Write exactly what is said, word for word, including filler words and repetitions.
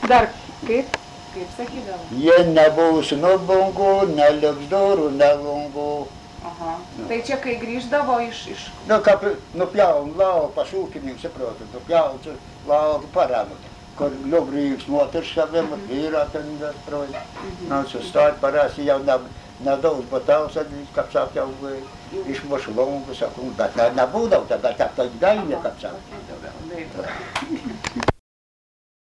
Dar kaip, kaip sakydavo? Jie nebus nubungų, neliks durų, nelungų. Aha. Tai čia kai grįždavo iš... iš... Nu, kaip nupjaun lauku, pas ūkininkus, saprotu, nupjaun lauku paramą. Kur liubrīgs moterškaviem, un vīrā ten proj. Nu, sustāj parasti jau ne, nedaudz, bet tavs, kaip sāk, jau išmušu longu, saku, bet nebūdau, tad tā tā gaļņa, kaip sāk.